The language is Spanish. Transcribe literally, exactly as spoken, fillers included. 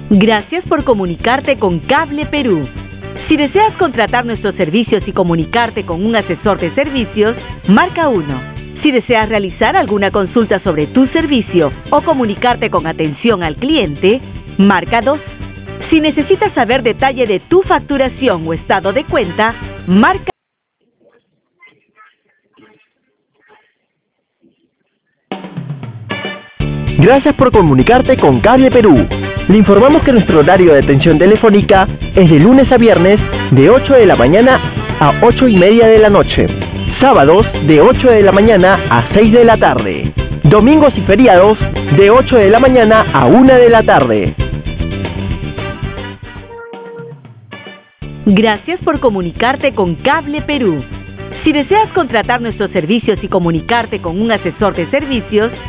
Gracias por comunicarte con Cable Perú. Si deseas contratar nuestros servicios y comunicarte con un asesor de servicios, marca uno. Si deseas realizar alguna consulta sobre tu servicio o comunicarte con atención al cliente, marca dos. Si necesitas saber detalle de tu facturación o estado de cuenta, marca. Gracias por comunicarte con Cable Perú. Le informamos que nuestro horario de atención telefónica es de lunes a viernes de ocho de la mañana a ocho y media de la noche. Sábados de ocho de la mañana a seis de la tarde. Domingos y feriados de ocho de la mañana a una de la tarde. Gracias por comunicarte con Cable Perú. Si deseas contratar nuestros servicios y comunicarte con un asesor de servicios,